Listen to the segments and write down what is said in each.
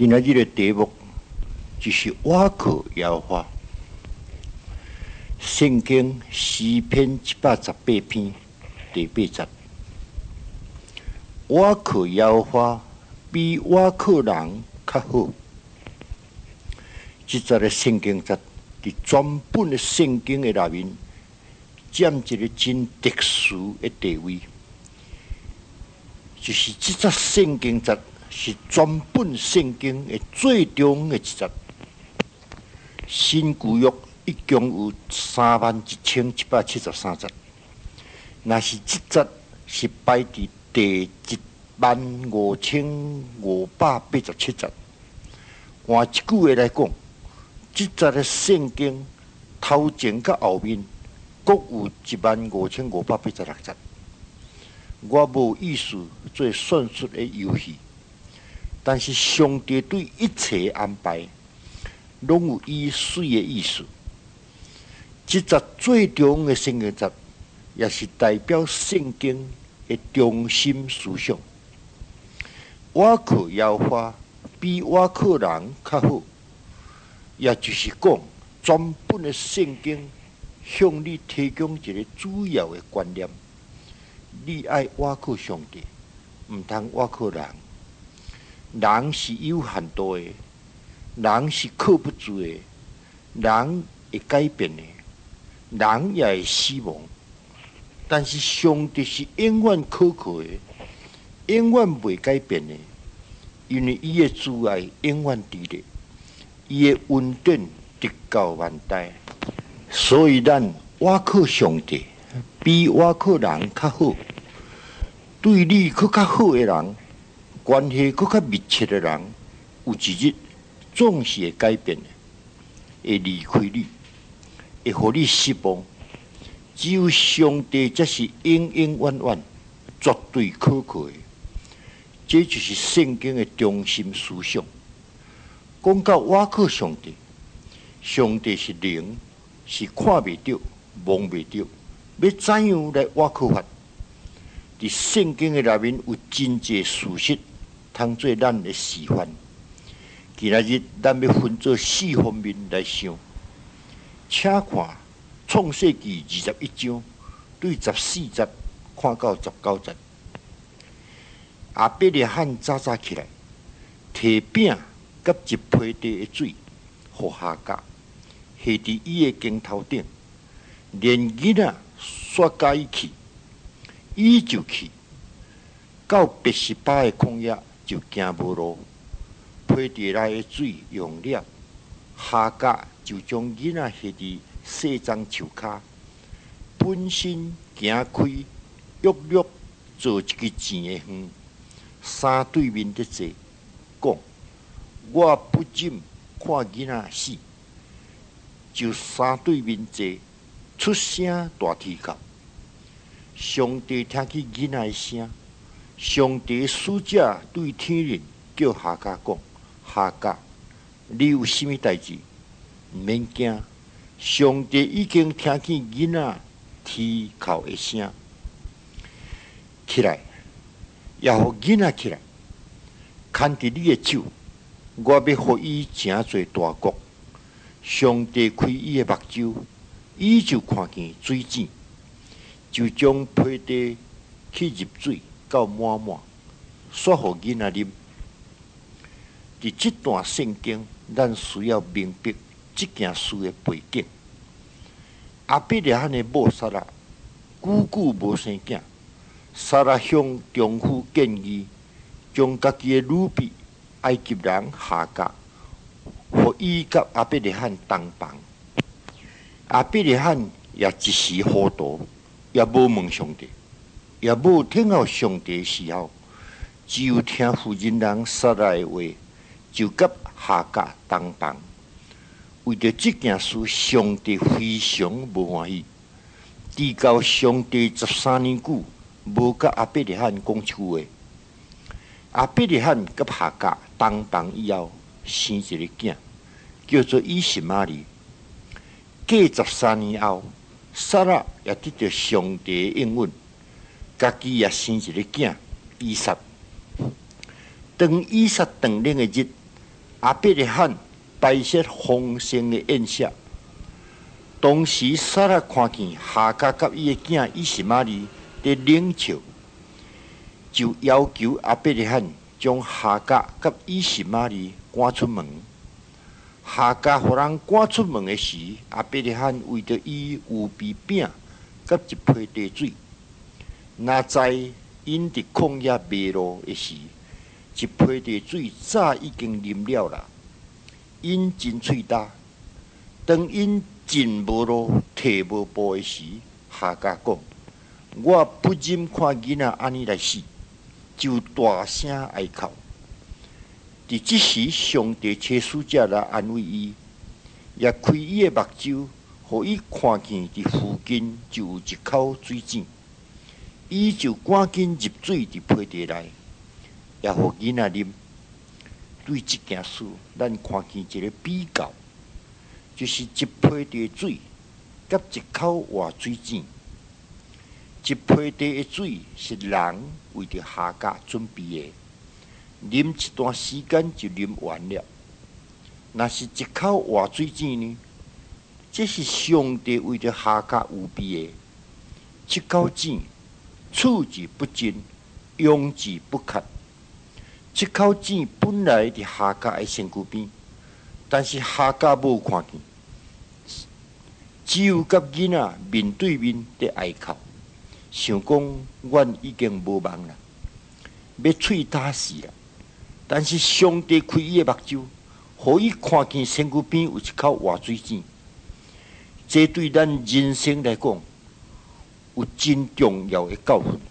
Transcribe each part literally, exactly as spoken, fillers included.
今仔日的题目就是瓦克耶和华。圣经诗篇一百十八篇第八节：瓦克耶和华比瓦克人较好。即节的圣经节伫全本的圣经的内面，占一个真特殊的地位。就是即节圣经节是全本圣经的最终的一节。新旧约一共有三万一千一百七十三节，若是即节是排伫第一万五千五百八十七节。换一句话来讲，即节的圣经头前甲后面各有一万五千五百八十六节。我无意思做算术的游戏，但是上帝对一切安排，拢有伊水的意思。即节最终的圣经节，也是代表圣经的中心思想。瓦克耶和华比瓦克人较好，也就是讲，全本的圣经向你提供一个主要的观念。你爱瓦克上帝，毋通瓦克人。人是有限度的，人是靠不住的，人会改变的，人也会死亡。但是上帝是永远可靠的，永远袂改变的，因为伊的慈爱永远伫咧，伊的恩典直到万代。所以咱瓦克上帝比瓦克人较好，对你佫较好的人，关系佫较密切的人，有一日总是会改变的，会离开你，会互你失望。只有上帝才是永永远远、绝对可靠的。这就是圣经的中心思想。讲到瓦克上帝，上帝是灵，是看袂到、摸袂到。要怎样来瓦克法？伫圣经的内面有真济事实，通做咱的示范。今仔日咱要分做四方面来想，请看创世纪二十一章对十四节看到十九节。亚伯拉罕早早起来，摕饼甲一批地的水，互夏甲，下伫伊的肩头顶，连囡仔煞甲伊去，伊就去，到别是巴的旷野就行无路，批地内的水用了，夏甲就将囡仔下伫细丛树骹，本身行开，约略做一个钱的园，三对面的坐，讲我不禁看囡仔死，就三对面坐，出声大啼叫。上帝听见囡仔的声，上帝使者对天人叫夏甲讲：夏甲，你有甚物代志？毋免惊。上帝已经听见囡仔啼哭的声，起来，也互囡仔起来，牵伫你的手，我要互伊诚侪大国。上帝开伊的目睭，伊就看见水井，就将批地去入水到满满，煞互囡仔啉。伫这段圣经，咱需要明白这件事的背景。亚伯拉罕的某撒拉久久无生囝，撒拉向丈夫建议，将家己的女婢埃及人夏甲，互伊甲亚伯拉罕同房。亚伯拉罕也一时糊涂，也无问上帝，也无听候上帝的时候，只有听妇人人撒拉的话，就甲夏甲同房。为着这件事，上帝非常无欢喜。直到上帝十三年久，无甲亚伯拉罕讲一句话。亚伯拉罕甲夏甲同房以后，生一个囝，叫做以实玛利。过十三年后，撒拉也得到上帝的应允，家己也生一个囝以撒。当以撒长龄的日， 阿伯利罕摆设丰盛的宴席。当时撒拉看见夏甲甲伊的囝以实玛利伫冷笑，就要求阿伯利罕将夏甲甲以实玛利赶出门。夏甲互人赶出门的时，阿伯利罕为着伊有备饼甲一批茶水。若在因伫旷野迷路的时，一批茶水早已经啉了啦。因真喙焦，当因进无路、退无步的时，夏甲讲：“我不忍看囡仔安尼来死，就大声哀哭。”伫即时，上帝差使者来安慰伊，也开伊的目睭，互伊看见伫附近就有一口水井，伊就赶紧入水伫批茶内，也互囡仔啉。对即件事，咱看见一个比较。就是一批茶水，甲一口活水井。一批茶的水是人为着夏甲准备的，啉一段时间就啉完了。若是一口活水井呢？这是上帝为着夏甲有备的。这口井处之不尽，用之不竭。这口井本来伫夏甲的身躯边。但是夏甲无看见，只有甲囡仔面对面伫哀哭，想讲阮已经无望啦，要喙焦死啦。但是上帝开伊的目睭，互伊看见身躯边有一口活水井。这对咱人生来讲，有真重要的教训。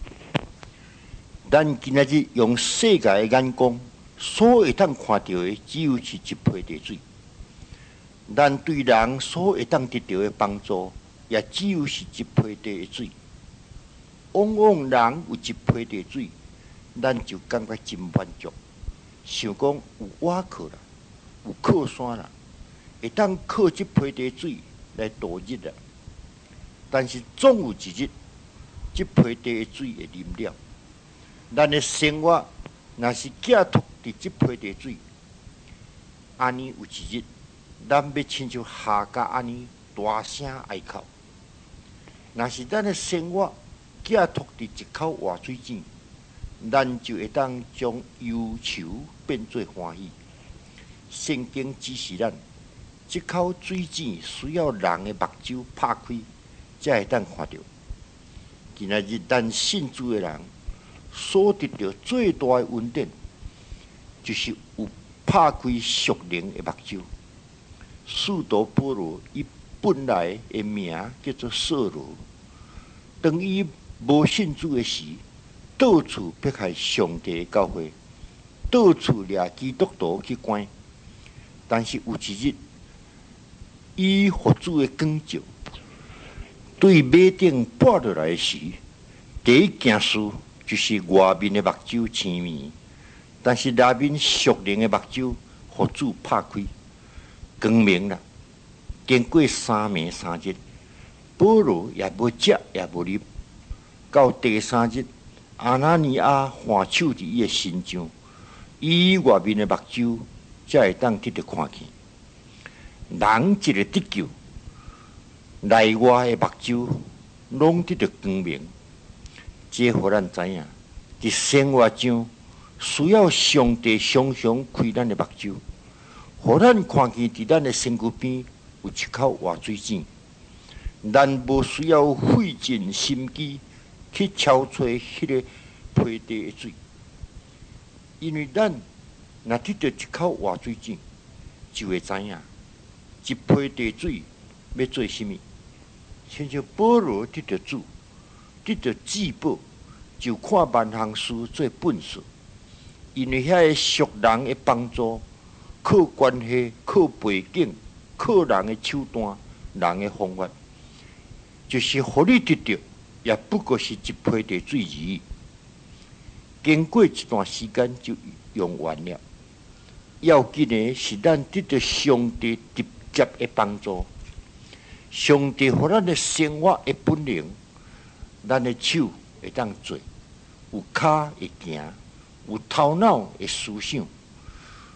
咱今仔日用世界的眼光。所会当看到的，只有是一批茶水；咱对人所会当得到的帮助，也只有是一批茶水。往往人有一批茶水，咱就感觉真满足，想讲有瓦靠啦，有靠山啦，会当靠这批茶水来度日啦。但是总有一日，这批茶水会啉了，咱的生活若是寄托伫即批茶水，安尼有一日，咱要亲像夏甲安尼大声哀哭。若是咱的生活寄托伫一口活水井，咱就会当将忧愁变做欢喜。圣经指示咱，即口水井需要人的目睭拍开，才会当看到。今仔日咱信主的人所得到最大的恩典，就是有拍开属灵的目睭。使徒保罗伊本来的名叫做扫罗，当伊无信主的时，到处迫害上帝的教会，到处掠基督徒去关。但是有一日，伊获主的光照，对马顶跋落来时，第一件事就是外面的目睭青面。但是内面属灵的目睭，互主拍开，光明啦。经过三暝三日，保罗也无食也无啉。到第三日，阿拿尼亚换手伫伊的身上，伊外面的目睭才会当得到看见。人一个得救，内外的目睭拢得到光明。这互咱知影，伫生活中。需要上帝常常开咱的目睭，互咱看见伫咱的身躯边有一口活水井。咱无需要费尽心机去敲找迄个批茶的水，因为咱若得到一口活水井，就会知影一批茶水要做甚物。亲像保罗得到主，得到至宝，就看万项事做本事。因为遐个属人的帮助，靠关系、靠背景、靠人的手段、人的方法，就是互你得到，也不过是一批茶水而已。经过一段时间就用完了。要紧的是咱得到上帝直接的帮助，上帝互咱的生活的本领，咱的手会当做，有骹会行。有头脑的思想，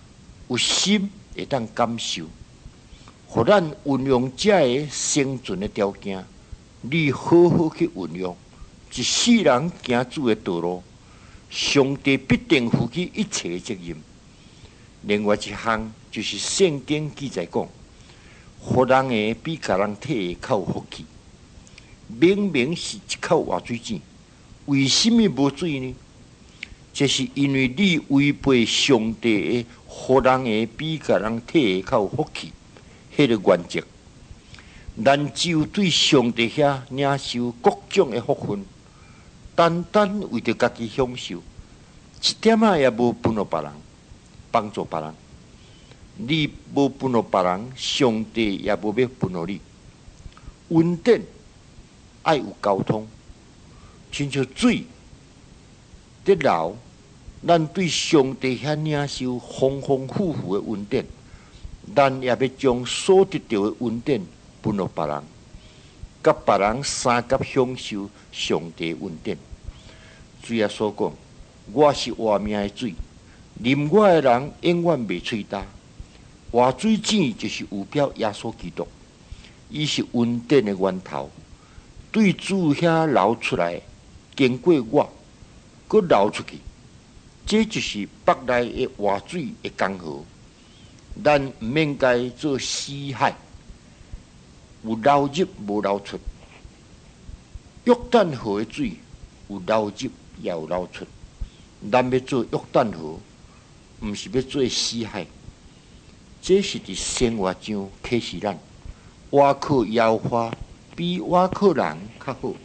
有心会当感受，互咱运用这个生存的条件，你好好去运用，一世人行主的道路，上帝必定负起一切的责任。另外一项就是圣经记载讲，互人的比甲人体的较有福气。明明是一口活水井，为什么无水呢？这是因为你违背上帝的互人的比甲人体的较有福气迄个原则。咱只有对上帝遐领受各种的福分，单单为着家己享受，一点仔也无分予别人，帮助别人。你无分予别人，上帝也无要分予你。稳定爱有交通，亲像水在流，咱对上帝遐领受丰丰富富的恩典，咱也要将所得到的恩典分予别人，甲别人三甲享受上帝恩典。主耶稣讲：“我是活命的水，啉我的人永远袂喙焦。”活水井就是有表耶稣基督，伊是恩典的源头，对主遐流出来，经过我，佮流出去，这就是北内的活水的江河。咱毋免该做死海，有流入无流出。约旦河的水有流入也有流出，咱要做约旦河，毋是要做死海。这是伫生活上启示咱，倚靠耶和华比倚靠人较好。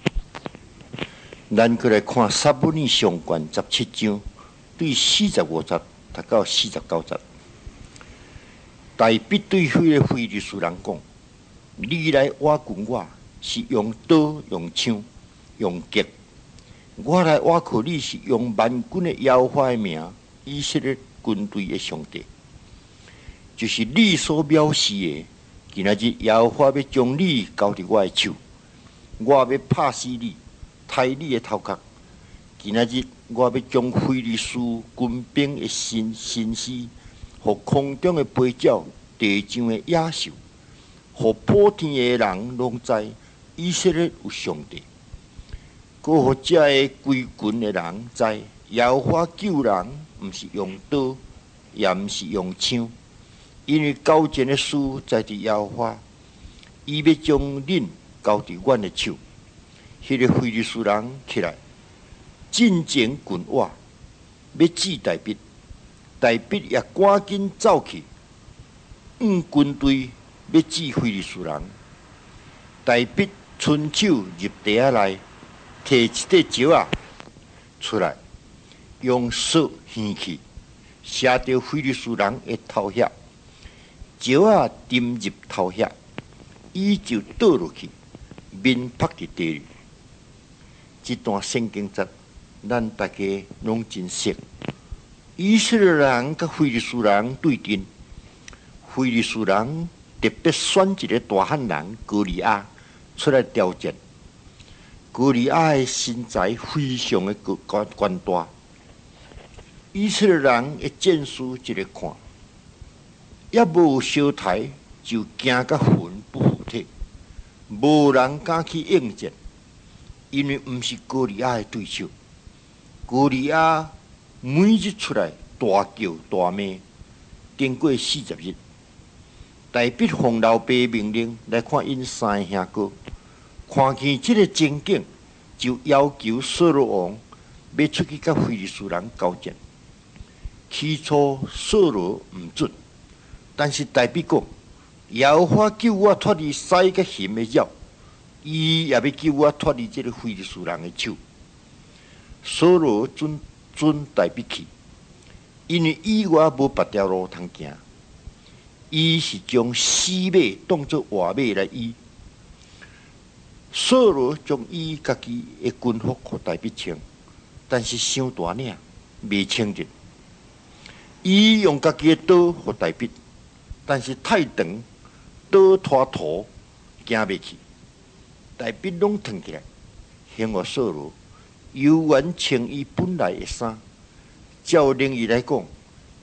咱过来看撒母耳上卷十七章，对四十五节读到四十九节。大卫对迄个非利士人讲：“你来倚近我，是用刀、用枪、用剑；我来倚靠你，是用万军的耶和华的名，以色列军队的上帝。”就是你所藐视的，今仔日耶和华要将你交伫我的手，我要拍死你，抬你的头壳。今仔日我要将非利士军兵的身身尸，互空中的飞鸟、地上的野兽，互普天的人拢知以色列有上帝。搁互这个归群的人知，耶和华救人，毋是用刀，也毋是用枪。因为交战的事在伫耶和华，伊要将恁交伫阮的手。迄、那个非利士人起来，进前群wat要治大卫，大卫也赶紧走去，往军队要治非利士人。大卫伸手入地仔内，摕一块石仔出来，用索掀去，射到非利士人的头遐。石仔沉入头遐，伊就倒落去，面趴伫地里。这段圣经节，咱大家拢真熟。以色列人甲非利士人对阵，非利士人特别选一个大汉人歌利亚出来挑战。歌利亚的身材非常的高悬大，以色列人的战士一个看。也无小台，就惊甲魂不附体，无人敢去应战，因为毋是歌利亚的对手。歌利亚每日出来大叫大骂，经过四十日，大卫奉老爸命令来看因三个兄哥，看见这个情景，就要求扫罗王要出去甲非利士人交战。起初扫罗毋准。但是大卫讲，耶和华救我脱离狮甲熊的爪，伊也要救我脱离这个非利士人的手。扫罗准准大卫去，因为以外无别条路通行，伊是将死马当作活马来医。扫罗将伊家己的军服给大卫穿，但是伤大领，未穿着。伊用家己的刀给大卫。但是太长，倒拖土，行袂去。大卫拢腾起来，向我扫罗，犹原穿伊本来的衫。照灵意来讲，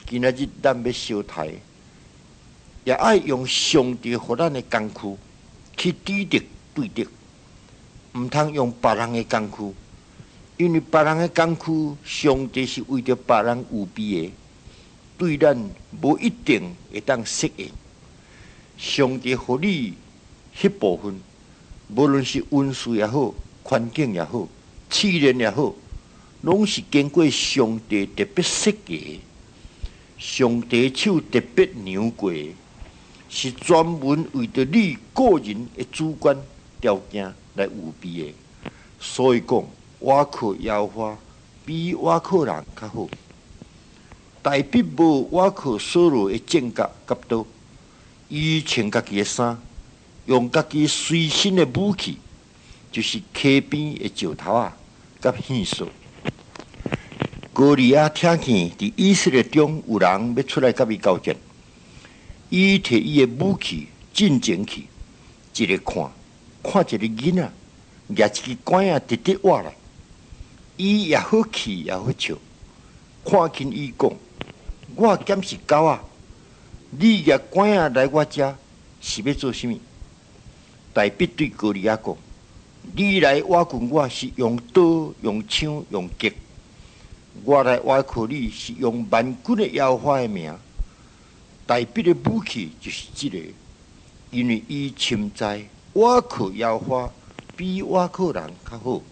今仔日咱要烧台，也爱用上帝互咱的工具去抵敌对敌，毋通用别人的工具，因为别人的工具，上帝是为着别人有备的，对咱无一定会当适应。上帝互你迄部分，无论是运势也好，环境也好，试炼也好，拢是经过上帝特别设计的。上帝手特别量过的，是专门为着你个人的主观条件来有备的。所以讲，我靠耶和华比我靠人较好。大必无我靠所罗的剑甲甲刀，伊穿家己的衫，用家己随身的武器，就是溪边的石头啊，甲线索。哥利亚听见伫以色列中有人要出来甲伊交战，伊摕伊的武器进前去，一个看，看一个囡仔，举一支管啊直直挖来，伊也好气也好笑，看见伊讲：我兼是狗啊，你举管啊来我遮是要做啥物？大必对哥利亚讲：你来挖困我是用刀、用枪、用戟。我来挖靠你是用万军的耶和华的名，大必的武器就是这个，因为伊深知我靠耶和华比我靠人较好。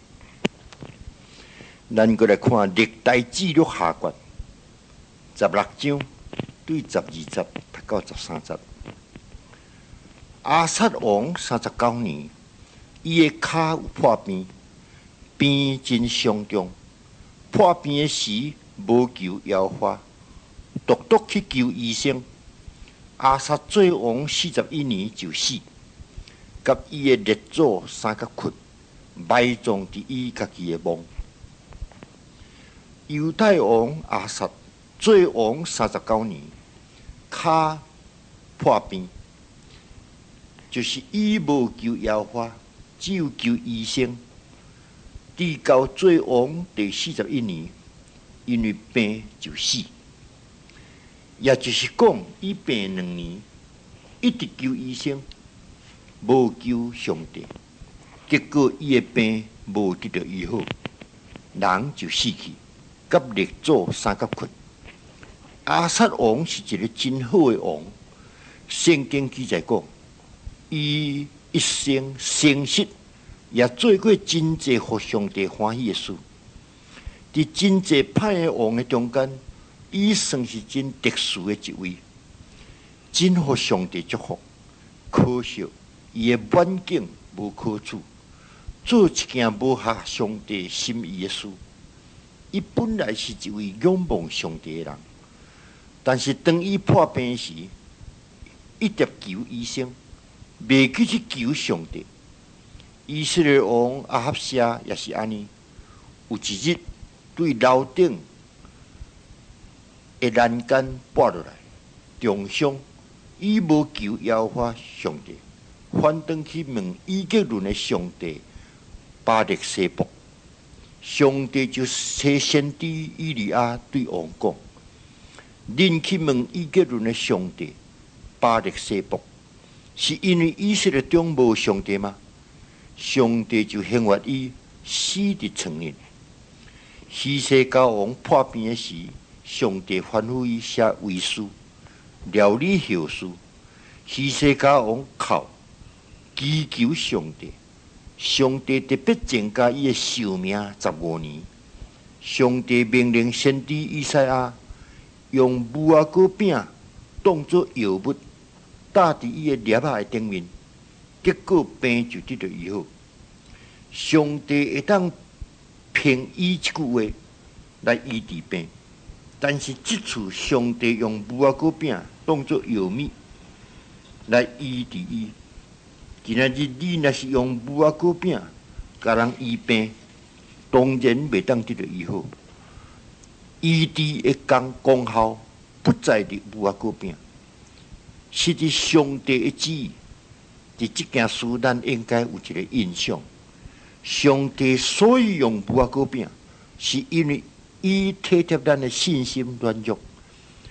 咱过来看历代记录下卷十六章对十二节读到十三节。亚撒王三十九年，伊的骹有破病，病真伤重。破病的时，无求耶和华，独独去求医生。亚撒做王四十一年就死，甲伊的列祖三角窟埋葬伫伊家己的墓。犹太王亚撒做王三十九年，骹破病，就是伊无求耶和华，只有求医生。至到做王第四十一年，因为病就死，也就是讲，伊病两年，一直求医生，无求上帝，结果伊的病无得到医好，人就死去，甲列祖三角窟。亚撒王是一个真好的王，圣经记载讲，伊一生诚实。也做过真济互上帝欢喜的事，伫真济歹的王的中间，伊算是真特殊的一位，真互上帝祝福。可惜伊的软颈无可取，做一件无合上帝心意的事。伊本来是一位仰望上帝的人，但是当伊破病时，一直求医生，袂去去求上帝。以色列王亚哈谢也是安尼，有一日对楼顶的栏杆拨落来，重伤，伊无求耶和华上帝，反倒去问以色列的上帝巴力西卜。上帝就差先知以利亚对王讲：恁去问以色列的上帝巴力西卜，是因为以色列中无上帝吗？上帝就刑罚伊死伫床里。希西家王破病的时，上帝吩咐伊写遗书，料理后事。希西家王哭，祈求上帝，上帝特别增加伊的寿命十五年。上帝命令先知以赛亚用无花果饼当作药物，搭伫伊的粒仔的顶面。结果病就得到医好。上帝会当凭伊一句话来医治病，但是这次上帝用无花果饼当作药物来医治伊。今仔日你若是用无花果饼甲人医病，当然袂当得到医好。医治的功功效不在伫无花果饼，是伫上帝的旨意。伫这件事，咱应该有一个印象：上帝所以用无花果饼，是因为伊体贴咱的信心软弱。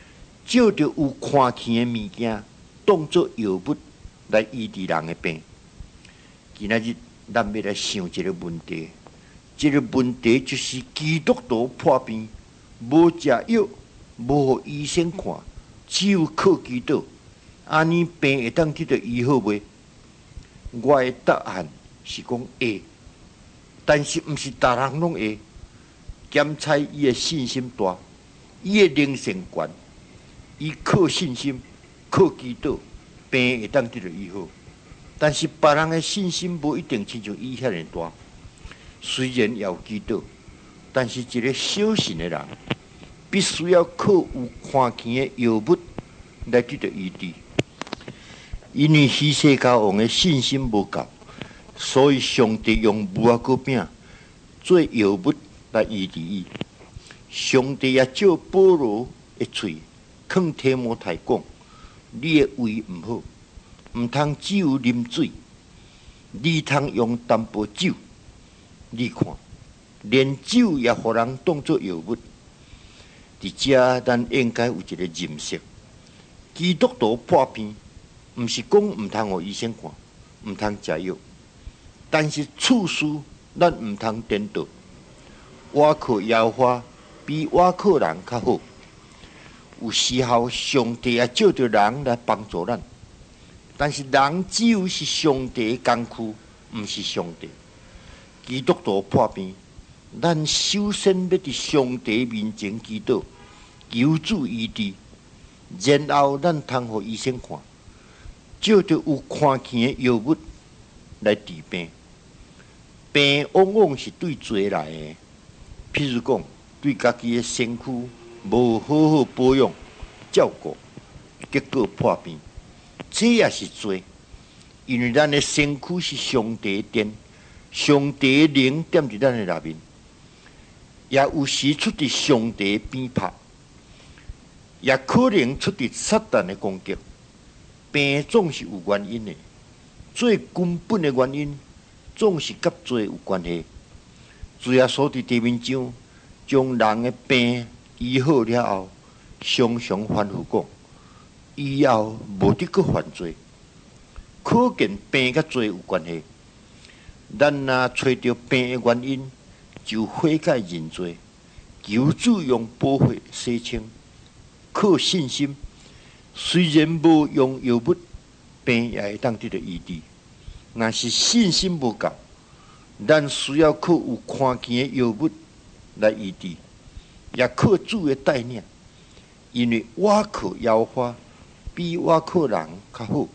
照着有看见的物件，当作药物来医治人的病。今仔日咱要来想一个问题，这个问题就是基督徒破病，无食药，无互医生看，只有靠祈祷，安尼病会当得到医好袂？我的答案是讲会，但是毋是逐人拢会。检测伊的信心大，伊的灵性悬，伊靠信心、靠祈祷，病会当得到医好。但是别人的信心无一定亲像伊遐尔大，虽然也有祈祷，但是一个小信的人，必须要靠有看见的药物来得到医治。因为希西家王的信心无够，所以上帝用无花果饼做药物来医治伊。上帝也照保罗的嘴，劝提摩太讲：你的胃毋好，毋通只有啉水，你通用淡薄酒。你看，连酒也互人当作药物。伫遮，咱应该有一个认识：基督徒破病，毋是讲毋通互医生看，毋通食药，但是处事咱毋通颠倒。我靠耶和华比我靠人较好。有时候上帝也照着人来帮助咱，但是人只有是上帝的工具，毋是上帝。基督徒破病，咱首先要伫上帝面前祈祷，求主医治，然后咱通互医生看，照着有看见的药物来治病。病往往是对罪来的。譬如讲，对家己的身躯无好好保养照顾，结果破病，这也是罪。因为咱的身躯是上帝的殿，上帝的灵踮伫咱的内面，也有时出伫上帝的边拍，也可能出伫撒旦的攻击。病总是有原因的，最根本的原因总是甲罪有关系。主耶稣伫地面上将人的病医好了后，常常反复讲，以后无得去犯罪。可见病甲罪有关系。咱若找到病的原因，就悔改认罪，求主用宝血洗清，靠信心。虽然无用药物，病也会当得到医治。若是信心无够，咱需要靠有看见的药物来医治，也靠主的带领，因为我靠耶和华比我靠人较好。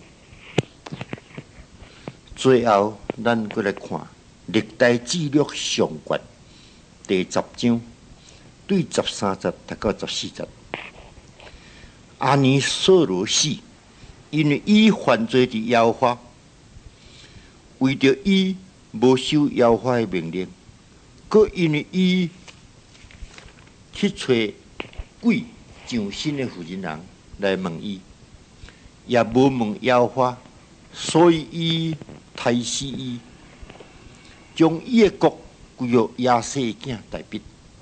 最后，咱过来看《历代志录》上卷第十章对十三节到十四节。阿尼扫罗死，因为伊犯罪伫耶和华，为着伊无守耶和华的命令，佮因为伊去找鬼上身的妇人人来问伊，也无问耶和华，所以伊杀死伊，将伊的国归予亚西的囝大卫。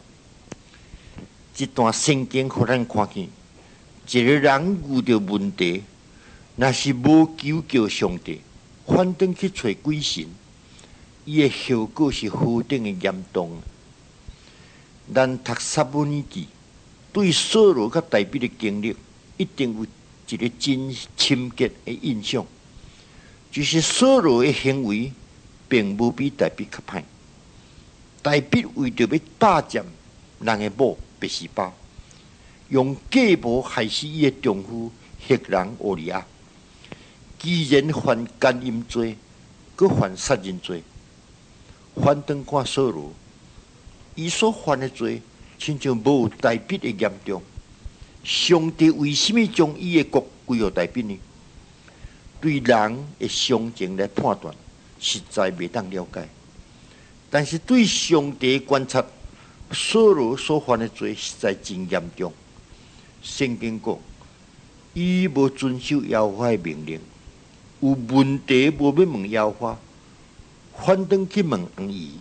这段圣经互咱看见，一个人遇到问题，若是无求救上帝，反倒去找鬼神，伊的后果是何等的严重。咱读撒母耳记，对扫罗甲大卫的经历，一定有一个真深刻的印象，就是扫罗的行为并无比大卫较歹。大卫为着要霸占人的某别是巴，用计谋害死伊的丈夫赫人乌利亚。既然犯奸淫罪，佮犯杀人罪，反倒看扫罗，伊所犯的罪，亲像无有大卫的严重。上帝为什么将伊的国归予大卫呢？对人的常情来判断，实在未当了解。但是对上帝的观察，扫罗所犯的罪实在真严重。圣经讲，伊无遵守耶和华的命令，有问题无要问耶和华，反倒去问王姨，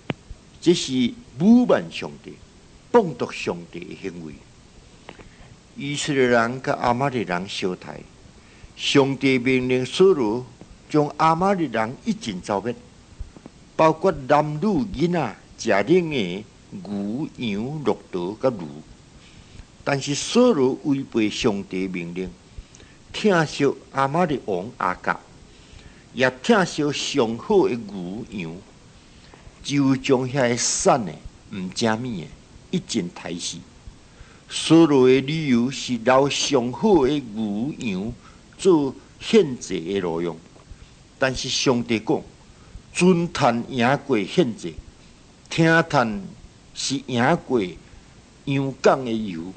这是侮慢上帝、谤读上帝的行为。 以色列人甲亚玛力人相杀，上帝命令扫罗将亚玛力人一尽消灭，包括男女囡仔、食冷的牛、羊、骆驼甲驴。但是扫罗违背上帝命令，疼惜亚玛力王亚甲，也疼惜上好的牛羊，就将遐个瘦的、毋正面的一尽杀死。扫罗的理由是留上好的牛羊做献祭的路用，但是上帝讲，尊叹赢过献祭，听叹是赢过羊羔的油。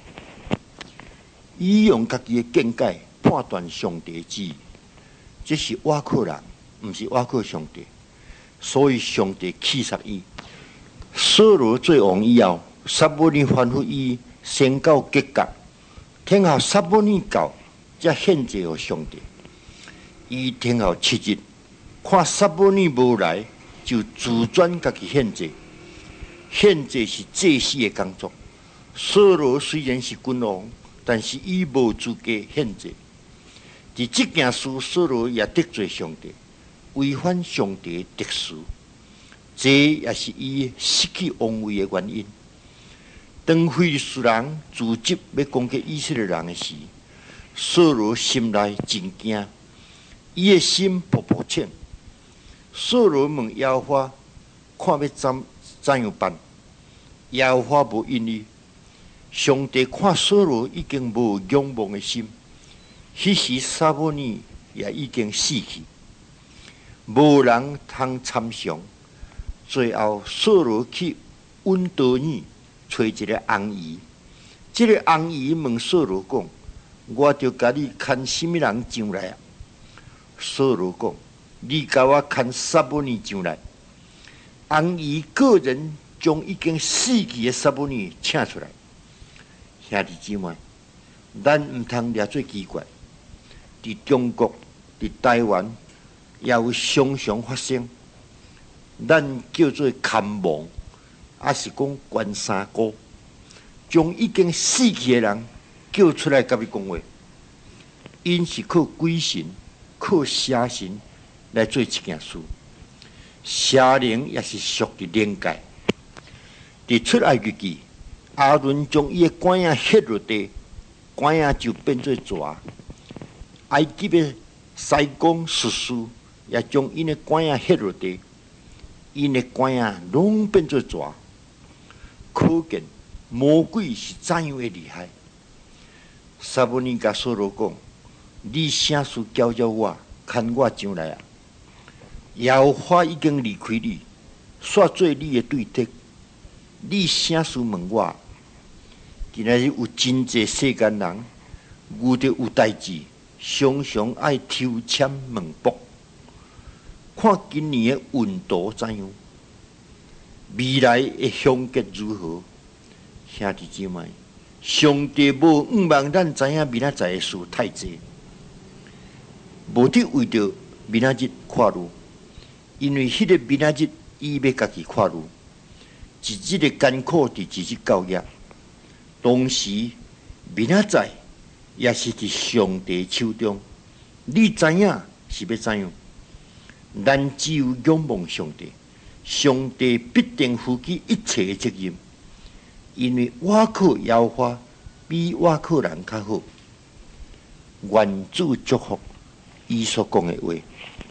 伊用家己的见解判断上帝的旨意，这是倚靠人，毋是倚靠上帝。所以上帝气杀伊。扫罗做王以后，撒母耳吩咐伊先到吉甲，等候撒母耳到，才献祭予上帝。伊等候七日，看撒母耳无来，就自转家己献祭。献祭是祭司的工作。扫罗虽然是君王，但是伊无资格献祭。伫这件事，扫罗也得罪上帝，违反上帝的特殊，这也是伊失去王位的原因。当非利士人组织要攻击以色列人的时，扫罗心内真惊，伊的心勃勃呛。扫罗问耶和华，看要怎怎样办？耶和华无应伊。上帝看扫罗已经无仰望的心，迄时撒母耳也已经死去，无人通参详。最后，扫罗去温多尔找一个翁姨，这个翁姨问扫罗讲：“我着甲你牵什么人上来啊？”扫罗讲：“你甲我牵撒母耳上来。”翁姨个人将已经死去的撒母耳请出来。兄弟姊妹，咱毋通掠做奇怪。伫中国、伫台湾，也有常常发生。咱叫做看亡，还是讲关三姑，将已经死去的人叫出来甲你讲话。因是靠鬼神、靠邪神来做这件事。邪灵也是属于灵界。伫出埃及记，阿伦将伊的管仔ฮ็落地，管仔就变做蛇。埃及的西公术士也将因的管仔ฮ็落地，因的管仔拢变做蛇。可见魔鬼是怎样的厉害。撒母耳甲扫罗讲：“你啥事教教我，牵我上来啊！耶和华已经离开你，煞做你的对敌。你啥事问我？”今仔日有真济世间人，遇到有代志，常常爱抽签问卜，看今年的运途怎样，未来的凶结如何？兄弟姊妹，上帝无毋望咱知影明仔载的事太济，无得为着明仔日看路，因为迄个明仔日伊要家己看路，一日的艰苦伫一日到夜。同时，明仔载也是伫上帝手中，你知影是要怎样？咱只有仰望上帝，上帝必定负起一切的责任，因为倚靠耶和华比倚靠人较好。愿主祝福伊所讲的话。